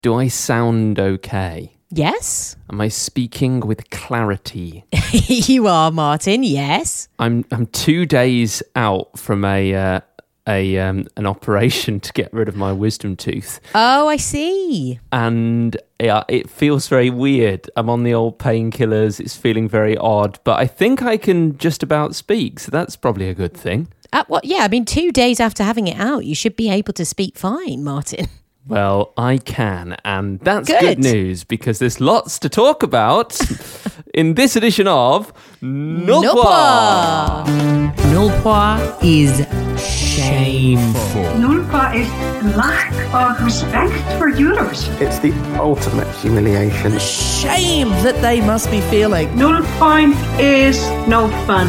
Do I sound okay? Yes. Am I speaking with clarity? You are, Martin, yes. I'm 2 days out from an operation to get rid of my wisdom tooth. Oh, I see. And it feels very weird. I'm on the old painkillers. It's feeling very odd. But I think I can just about speak, so that's probably a good thing. 2 days after having it out, you should be able to speak fine, Martin. Well, I can, and that's good news because there's lots to talk about in this edition of Nullpois. Nullpois is shameful. Nullpois is lack of respect for jewelers. It's the ultimate humiliation. Shame that they must be feeling. Nullpoint is no fun.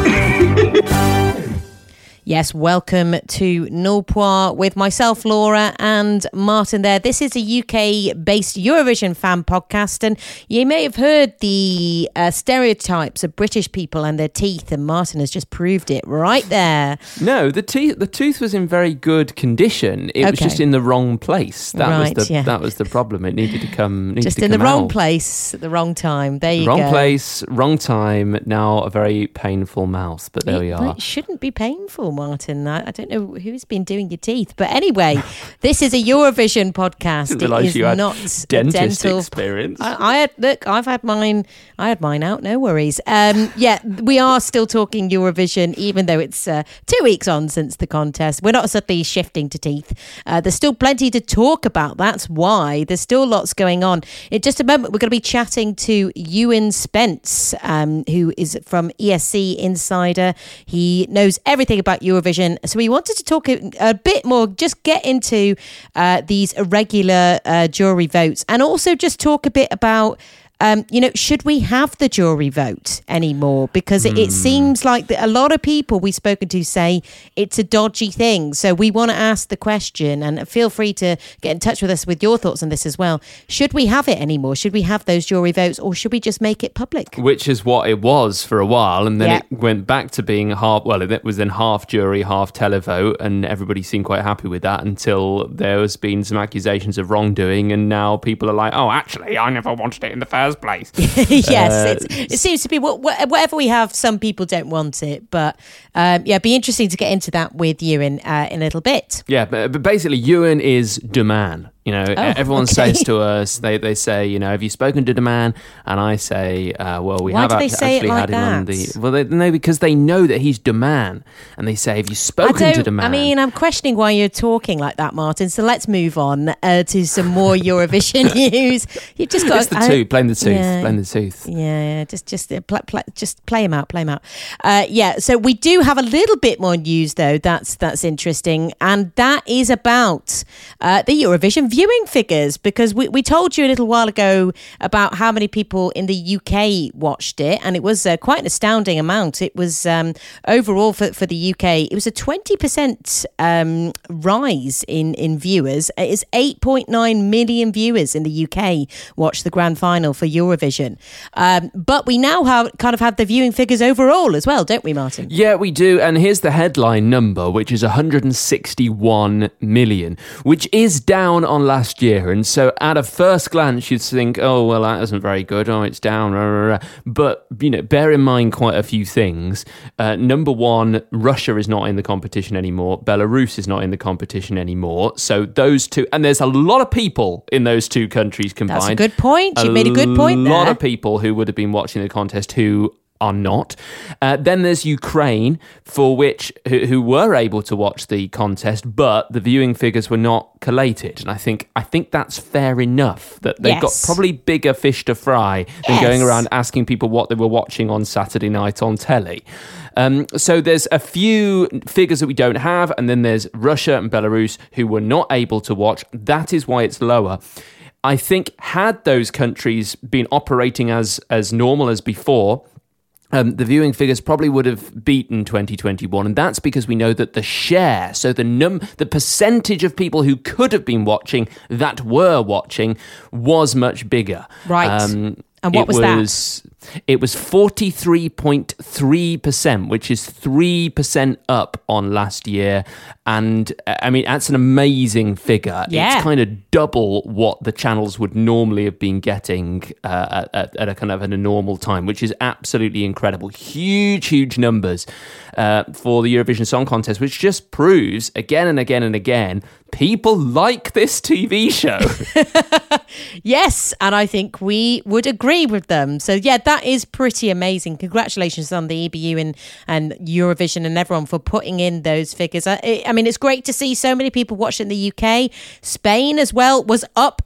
Yes, welcome to Nullpois with myself, Laura, and Martin there. This is a UK-based Eurovision fan podcast, and you may have heard the stereotypes of British people and their teeth, and Martin has just proved it right there. No, the tooth was in very good condition. It was just in the wrong place. That was the problem. It needed to come just in the wrong place at the wrong time. There you go. Wrong place, wrong time. Now a very painful mouth, but there we are. It shouldn't be painful, Martin. I don't know who's been doing your teeth, but anyway, this is a Eurovision podcast. It is not dentist experience. I've had mine. I had mine out. No worries. We are still talking Eurovision, even though it's 2 weeks on since the contest. We're not suddenly shifting to teeth. There's still plenty to talk about. That's why there's still lots going on. In just a moment, we're going to be chatting to Ewan Spence, who is from ESC Insider. He knows everything about Eurovision. So we wanted to talk a bit more, just get into these irregular jury votes, and also just talk a bit about should we have the jury vote anymore? Because it seems like a lot of people we've spoken to say it's a dodgy thing. So we want to ask the question, and feel free to get in touch with us with your thoughts on this as well. Should we have it anymore? Should we have those jury votes, or should we just make it public? Which is what it was for a while, and then it went back to being it was then half jury, half televote, and everybody seemed quite happy with that until there has been some accusations of wrongdoing, and now people are like, oh, actually, I never wanted it in the first place. Yes, it seems to be whatever we have, some people don't want it, but it'd be interesting to get into that with Ewan in a little bit. Yeah, but basically Ewan is the man. Everyone says to us, they say, have you spoken to the man? And I say, we Why have do they say actually it like had him on the... that? Well, because they know that he's the man. And they say, have you spoken to the man? I mean, I'm questioning why you're talking like that, Martin. So let's move on to some more Eurovision news. You've just got... It's the tooth, blame the tooth, blame the tooth. Yeah, just play him out. So we do have a little bit more news, though. That's interesting. And that is about the Eurovision viewing figures, because we told you a little while ago about how many people in the UK watched it, and it was quite an astounding amount. It was overall for the UK, it was a 20% rise in viewers. It is 8.9 million viewers in the UK watched the grand final for Eurovision. But we now have the viewing figures overall as well, don't we, Martin? Yeah, we do. And here's the headline number, which is 161 million, which is down on last year. And so at a first glance, you'd think, oh, well, that isn't very good. Oh, it's down. But, bear in mind quite a few things. Number one, Russia is not in the competition anymore. Belarus is not in the competition anymore. So those two, and there's a lot of people in those two countries combined. That's a good point. You made a good point there. A lot of people who would have been watching the contest who are not. Then there's Ukraine, for which who were able to watch the contest, but the viewing figures were not collated. And I think that's fair enough, that they've got probably bigger fish to fry than going around asking people what they were watching on Saturday night on telly. So there's a few figures that we don't have, and then there's Russia and Belarus who were not able to watch. That is why it's lower. I think had those countries been operating as normal as before, the viewing figures probably would have beaten 2021, and that's because we know that the share, so the percentage of people who could have been watching that were watching was much bigger. Right. And what was that? It was 43.3%, which is 3% up on last year. And I mean, that's an amazing figure. Yeah. It's kind of double what the channels would normally have been getting at a kind of at a normal time, which is absolutely incredible. Huge numbers for the Eurovision Song Contest, which just proves again and again and again, people like this TV show. Yes, and I think we would agree with them. So yeah, that is pretty amazing. Congratulations on the EBU and Eurovision and everyone for putting in those figures. I mean, it's great to see so many people watch in the UK. Spain as well was up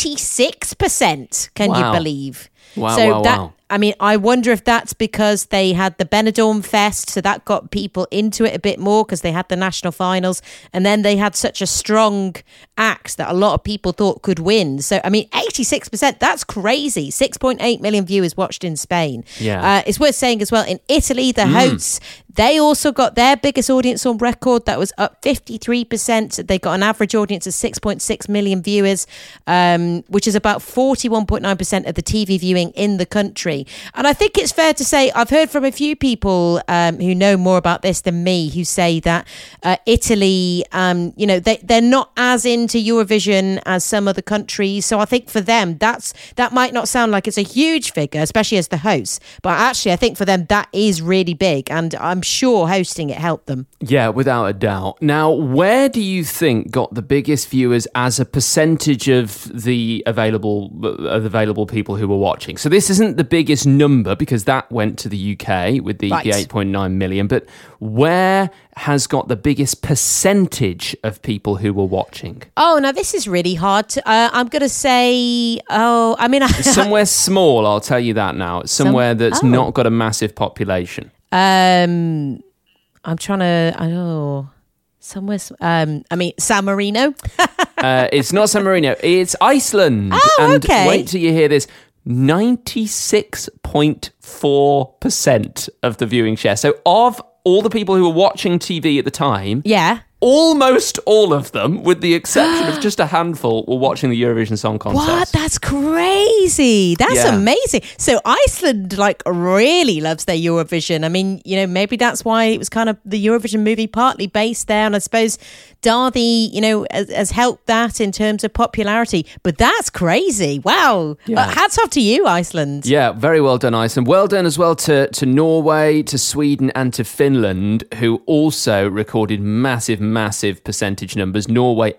86%. Can you believe? Wow. I mean, I wonder if that's because they had the Benidorm Fest, so that got people into it a bit more because they had the national finals, and then they had such a strong act that a lot of people thought could win. So, I mean, 86%, that's crazy. 6.8 million viewers watched in Spain. Yeah. It's worth saying as well, in Italy, the hosts, they also got their biggest audience on record. That was up 53%. They got an average audience of 6.6 million viewers, which is about 41.9% of the TV viewing in the country. And I think it's fair to say, I've heard from a few people who know more about this than me, who say that Italy, they're not as into Eurovision as some other countries. So I think for them, that might not sound like it's a huge figure, especially as the hosts. But actually, I think for them, that is really big. And I'm sure hosting it helped them. Yeah, without a doubt. Now, where do you think got the biggest viewers as a percentage of the available people who were watching? So this isn't the biggest number because that went to the UK with the 8.9 million, but where has got the biggest percentage of people who were watching? Oh, now this is really hard to, I'm going to say, somewhere small, I'll tell you that now. It's somewhere that's not got a massive population. I'm trying to, San Marino. It's not San Marino, it's Iceland. Oh, okay. And wait till you hear this. 96.4% of the viewing share. So of all the people who were watching TV at the time, yeah, almost all of them, with the exception of just a handful, were watching the Eurovision Song Contest. What? That's crazy. That's amazing. So Iceland, really loves their Eurovision. I mean, maybe that's why it was kind of the Eurovision movie partly based there. And I suppose Darby, has helped that in terms of popularity. But that's crazy. Wow. Yeah. Hats off to you, Iceland. Yeah, very well done, Iceland. Well done as well to Norway, to Sweden and to Finland, who also recorded massive percentage numbers. Norway,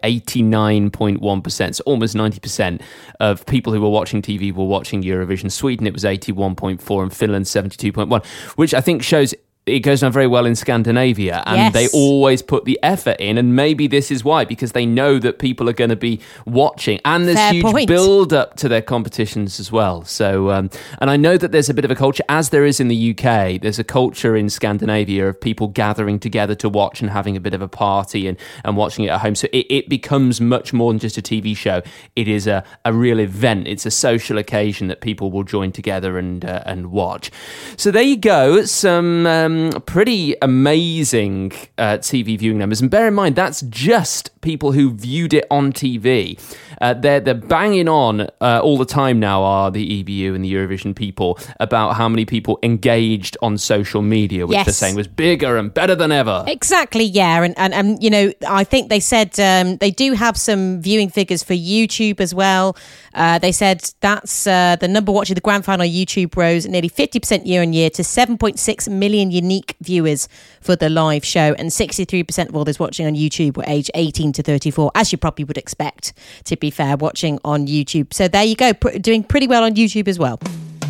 89.1%, so almost 90% of people who were watching TV were watching Eurovision. Sweden, it was 81.4%, and Finland, 72.1%, which I think shows it goes down very well in Scandinavia, and they always put the effort in, and maybe this is why, because they know that people are going to be watching, and there's huge build up to their competitions as well. So and I know that there's a bit of a culture, as there is in the UK, there's a culture in Scandinavia of people gathering together to watch and having a bit of a party and watching it at home. So it becomes much more than just a TV show. It is a real event. It's a social occasion that people will join together and watch. So there you go, some pretty amazing TV viewing numbers, and bear in mind that's just people who viewed it on TV. They're banging on all the time now, are the EBU and the Eurovision people, about how many people engaged on social media, which they're saying was bigger and better than ever. Exactly, yeah, and I think they said they do have some viewing figures for YouTube as well. They said that's the number watching the grand final on YouTube rose nearly 50% year on year to 7.6 million unique viewers for the live show, and 63% of all those watching on YouTube were aged 18 to 34, as you probably would expect, to be fair, watching on YouTube. So there you go, doing pretty well on YouTube as well.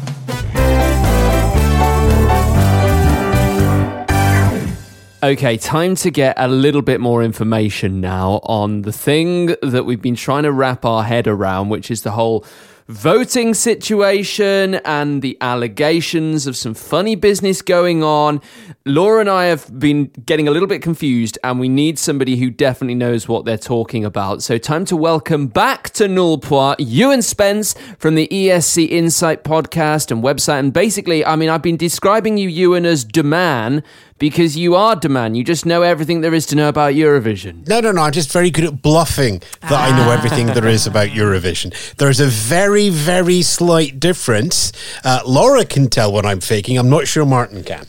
Okay, time to get a little bit more information now on the thing that we've been trying to wrap our head around, which is the whole voting situation and the allegations of some funny business going on. Laura and I have been getting a little bit confused, and we need somebody who definitely knows what they're talking about. So time to welcome back to Null Point, Ewan Spence from the ESC Insight podcast and website. And basically, I mean, I've been describing you, Ewan, as the man because you are Daman. You just know everything there is to know about Eurovision. No, I'm just very good at bluffing that I know everything there is about Eurovision. There's a very, very slight difference. Laura can tell when I'm faking. I'm not sure Martin can.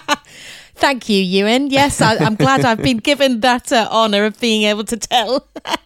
Thank you, Ewan. Yes, I'm glad I've been given that honour of being able to tell.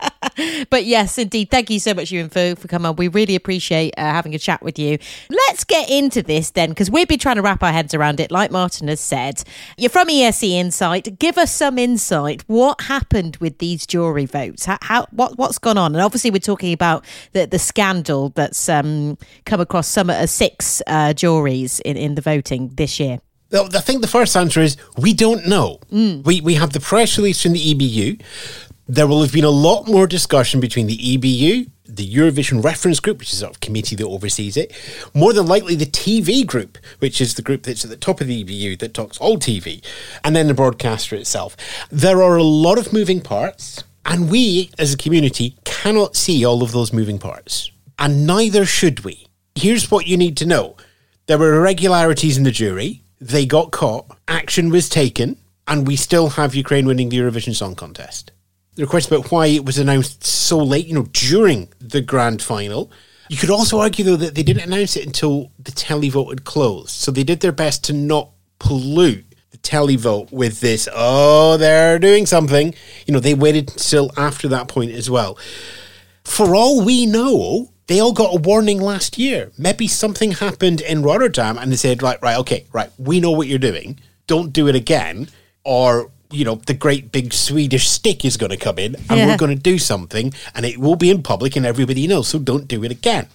But yes, indeed. Thank you so much, Ewan, for coming on. We really appreciate having a chat with you. Let's get into this then, because we've been trying to wrap our heads around it, like Martin has said. You're from ESC Insight. Give us some insight. What happened with these jury votes? What's gone on? And obviously we're talking about the scandal that's come across some 6 juries in the voting this year. Well, I think the first answer is we don't know. We have the press release from the EBU. There will have been a lot more discussion between the EBU, the Eurovision Reference Group, which is a sort of committee that oversees it, more than likely the TV group, which is the group that's at the top of the EBU that talks all TV, and then the broadcaster itself. There are a lot of moving parts, and we, as a community, cannot see all of those moving parts. And neither should we. Here's what you need to know. There were irregularities in the jury. They got caught, action was taken, and we still have Ukraine winning the Eurovision Song Contest. There are questions about why it was announced so late, during the grand final. You could also argue, though, that they didn't announce it until the televote had closed. So they did their best to not pollute the televote with this, they're doing something. They waited until after that point as well. For all we know, they all got a warning last year. Maybe something happened in Rotterdam and they said, right, we know what you're doing. Don't do it again. Or, the great big Swedish stick is going to come in and we're going to do something and it will be in public and everybody knows, so don't do it again.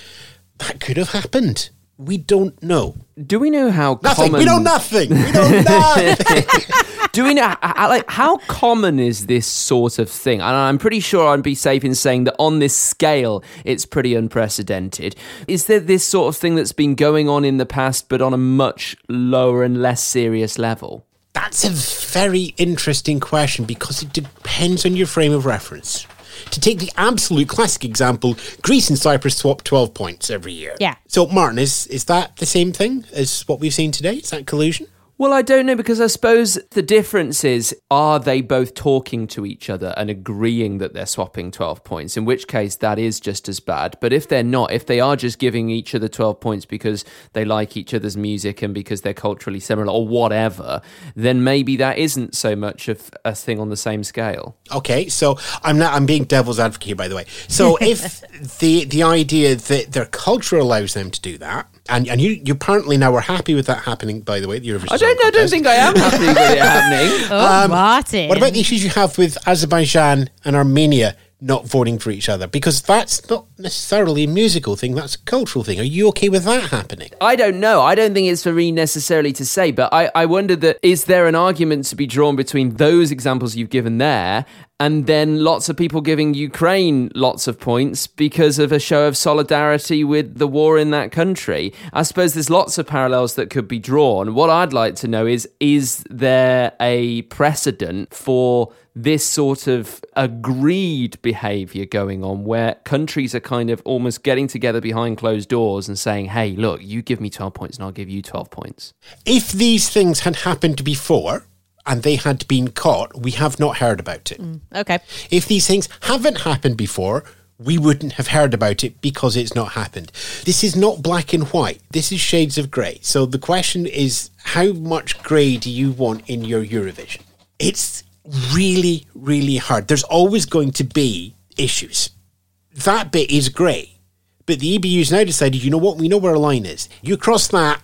That could have happened. We don't know. Do we know how common... We know nothing. We know nothing. Do we know, how common is this sort of thing? And I'm pretty sure I'd be safe in saying that on this scale, it's pretty unprecedented. Is there this sort of thing that's been going on in the past, but on a much lower and less serious level? That's a very interesting question because it depends on your frame of reference. To take the absolute classic example, Greece and Cyprus swap 12 points every year. Yeah. So, Martin, is that the same thing as what we've seen today? Is that collusion? Well, I don't know, because I suppose the difference is, are they both talking to each other and agreeing that they're swapping 12 points? In which case, that is just as bad. But if they're not, if they are just giving each other 12 points because they like each other's music and because they're culturally similar or whatever, then maybe that isn't so much of a thing on the same scale. Okay, so I'm being devil's advocate here, by the way. So if the idea that their culture allows them to do that, and you apparently now are happy with that happening, by the way, the Eurovision I don't think I am happy with it happening. Martin. What about the issues you have with Azerbaijan and Armenia not voting for each other? Because that's not necessarily a musical thing, that's a cultural thing. Are you okay with that happening? I don't know. I don't think it's for me necessarily to say, but I wonder that, is there an argument to be drawn between those examples you've given there and then lots of people giving Ukraine lots of points because of a show of solidarity with the war in that country? I suppose there's lots of parallels that could be drawn. What I'd like to know is there a precedent for this sort of agreed behaviour going on where countries are kind of almost getting together behind closed doors and saying, hey, look, you give me 12 points and I'll give you 12 points? If these things had happened before and they had been caught, we have not heard about it. Okay. If these things haven't happened before, we wouldn't have heard about it because it's not happened. This is not black and white. This is shades of grey. So the question is, how much grey do you want in your Eurovision? It's really, really hard. There's always going to be issues. That bit is grey. But the EBU's now decided, you know what, we know where a line is. You cross that,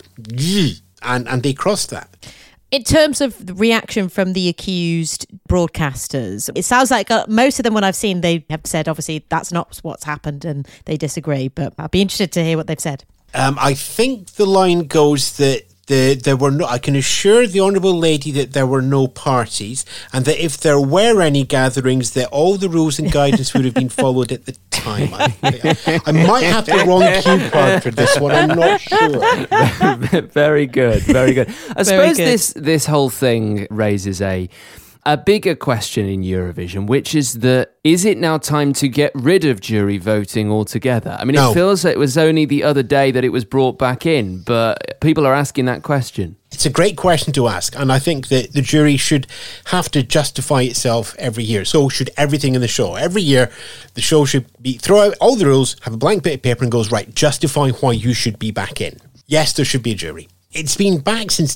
and they crossed that. In terms of the reaction from the accused broadcasters, it sounds like most of them, when I've seen, they have said, obviously, that's not what's happened and they disagree. But I'd be interested to hear what they've said. I think the line goes that there were no. I can assure the Honourable Lady that there were no parties, and that if there were any gatherings, that all the rules and guidance would have been followed at the time. I might have the wrong cue card for this one. I'm not sure. Very good, very good. I suppose this whole thing raises a a bigger question in Eurovision, which is is it now time to get rid of jury voting altogether? I mean, No. It feels like it was only the other day that it was brought back in, but people are asking that question. It's a great question to ask, and I think that the jury should have to justify itself every year. So should everything in the show. Every year, the show should throw out all the rules, have a blank bit of paper and goes, right, justify why you should be back in. Yes, there should be a jury. It's been back since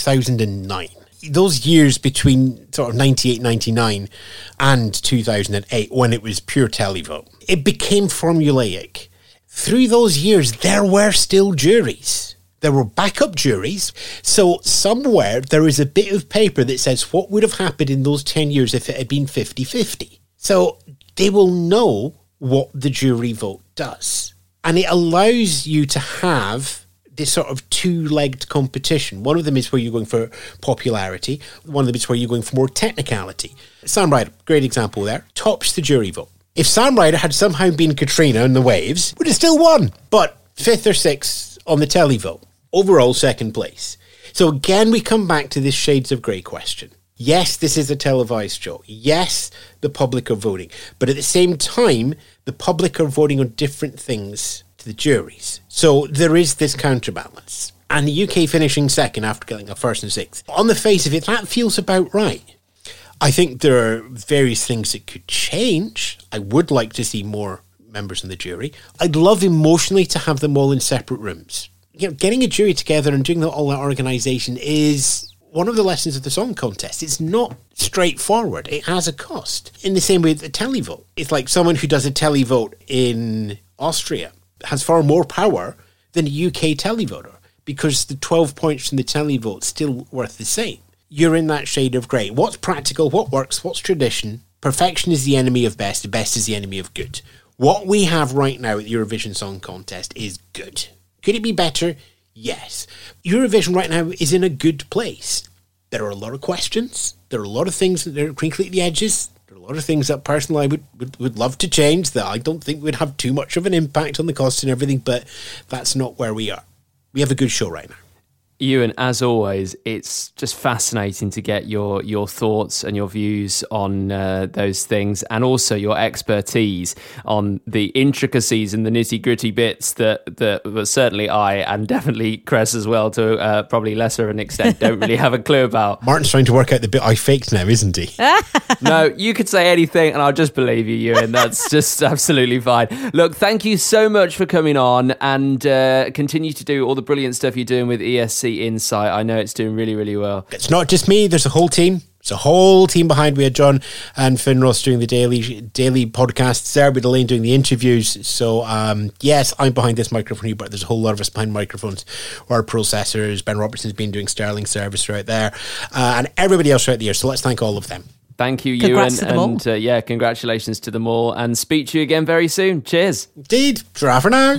2009. Those years between sort of 98, 99 and 2008, when it was pure televote, it became formulaic. Through those years, there were still juries. There were backup juries. So somewhere there is a bit of paper that says what would have happened in those 10 years if it had been 50-50. So they will know what the jury vote does. And it allows you to have this sort of two-legged competition. One of them is where you're going for popularity. One of them is where you're going for more technicality. Sam Ryder, great example there, tops the jury vote. If Sam Ryder had somehow been Katrina in the Waves, would have still won. But 5th or 6th on the televote. Overall, 2nd place. So again, we come back to this shades of grey question. Yes, this is a televised show. Yes, the public are voting. But at the same time, the public are voting on different things to the juries. So there is this counterbalance. And the UK finishing 2nd after getting a 1st and 6th. On the face of it, that feels about right. I think there are various things that could change. I would like to see more members in the jury. I'd love emotionally to have them all in separate rooms. You know, getting a jury together and doing all that organisation is one of the lessons of the song contest. It's not straightforward. It has a cost. In the same way that the televote. It's like someone who does a televote in Austria has far more power than a UK televoter because the 12 points from the televote still worth the same. You're in that shade of grey. What's practical? What works? What's tradition? Perfection is the enemy of best. The best is the enemy of good. What we have right now at the Eurovision Song Contest is good. Could it be better? Yes. Eurovision right now is in a good place. There are a lot of questions. There are a lot of things that are crinkly at the edges. There are a lot of things that personally I would love to change that I don't think would have too much of an impact on the costs and everything, but that's not where we are. We have a good show right now. Ewan, as always, it's just fascinating to get your thoughts and your views on those things, and also your expertise on the intricacies and the nitty-gritty bits that certainly I, and definitely Cress as well, to probably lesser of an extent, don't really have a clue about. Martin's trying to work out the bit I faked now, isn't he? No, you could say anything and I'll just believe you, Ewan. That's just absolutely fine. Look, thank you so much for coming on, and continue to do all the brilliant stuff you're doing with ESC Insight. I know it's doing really, really well. It's not just me. There's a whole team. There's a whole team behind. We had John and Finros doing the daily podcasts there, with Elaine doing the interviews. So, yes, I'm behind this microphone here, but there's a whole lot of us behind microphones. Our processors, Ben Robertson's been doing Sterling service right there, and everybody else right there. So let's thank all of them. Thank you, Congrats Ewan. to them all. And congratulations to them all. And speak to you again very soon. Cheers. Indeed. Ta-ra for now.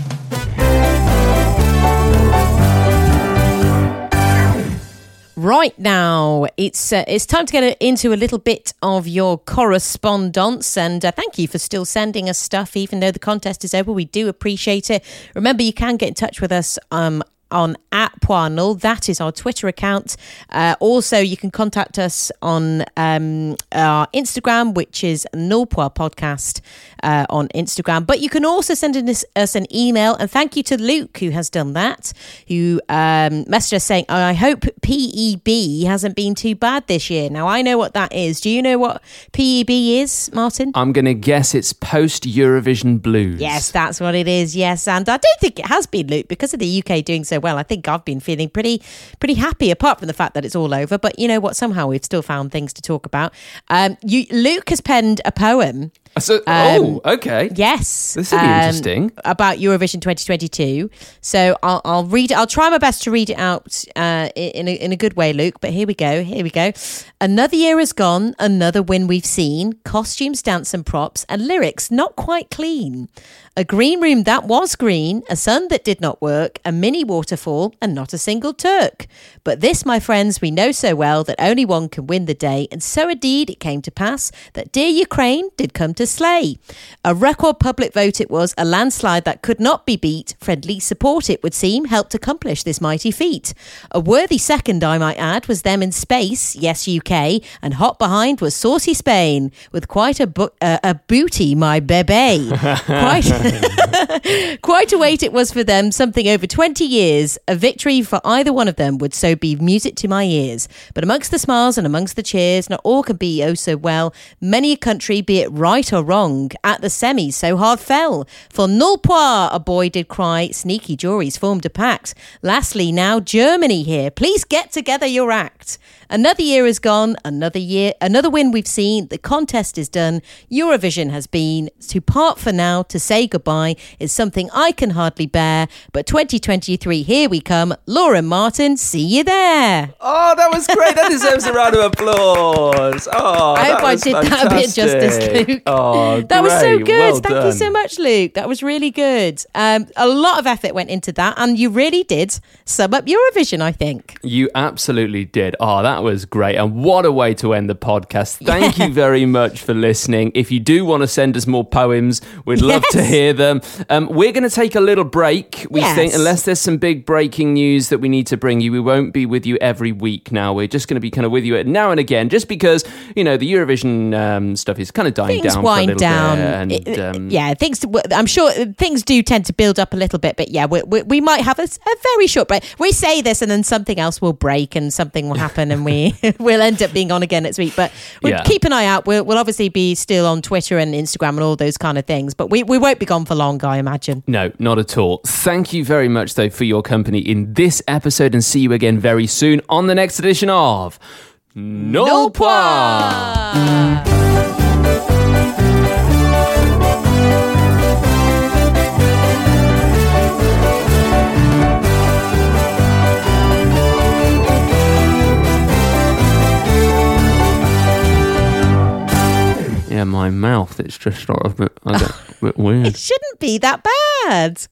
Right now, it's time to get into a little bit of your correspondence, and thank you for still sending us stuff, even though the contest is over. We do appreciate it. Remember, you can get in touch with us on @Poirnul. That is our Twitter account. Also, you can contact us on our Instagram, which is Nullpoir Podcast on Instagram. But you can also send us an email. And thank you to Luke, who has done that, who messaged us saying, I hope PEB hasn't been too bad this year. Now, I know what that is. Do you know what PEB is, Martin? I'm going to guess it's post-Eurovision blues. Yes, that's what it is. Yes, and I don't think it has been, Luke, because of the UK doing so well. I think I've been feeling pretty happy, apart from the fact that it's all over. But you know what? Somehow we've still found things to talk about. Luke has penned a poem. So, okay. Yes. This will be interesting. About Eurovision 2022. So I'll read it. I'll try my best to read it out in a good way, Luke. But here we go. Another year has gone, another win we've seen. Costumes, dance and props, and lyrics not quite clean. A green room that was green, a sun that did not work, a mini waterfall, and not a single Turk. But this, my friends, we know so well that only one can win the day. And so indeed it came to pass that dear Ukraine did come to to slay. A record public vote it was, a landslide that could not be beat. Friendly support, it would seem, helped accomplish this mighty feat. A worthy second, I might add, was them in space, yes, UK, and hot behind was saucy Spain, with quite a booty, my bebe. Quite a wait it was for them, something over 20 years. A victory for either one of them would so be music to my ears. But amongst the smiles and amongst the cheers, not all can be oh so well. Many a country, be it right or wrong, at the semis so hard fell. For null point, a boy did cry, sneaky juries formed a pact. Lastly, now Germany here, please get together your act. Another year is gone, another win we've seen, the contest is done, Eurovision has been. To part for now, to say goodbye, is something I can hardly bear, but 2023, here we come. Lauren Martin, see you there. Oh, that was great. That deserves a round of applause. Oh, I hope I did that a bit justice, Luke. Oh, that was so great. good. Well Thank you so much, Luke. That was really good. A lot of effort went into that, and you really did sum up Eurovision, I think. You absolutely did. Oh, that was great. And what a way to end the podcast. Thank you very much for listening. If you do want to send us more poems, we'd love to hear them. We're going to take a little break. We think, unless there's some big breaking news that we need to bring you, we won't be with you every week now. We're just going to be kind of with you now and again, just because, you know, the Eurovision stuff is kind of dying down for a little bit. And, I'm sure things do tend to build up a little bit, but yeah, we might have a very short break. We say this and then something else will break and something will happen and we'll end up being on again next week. But we'll keep an eye out. We'll obviously be still on Twitter and Instagram and all those kind of things, but we won't be gone for long, I imagine. No, not at all. Thank you very much, though, for your company in this episode, and see you again very soon on the next edition of Null Point. Yeah, my mouth, it's just sort of a bit weird. It shouldn't be that bad.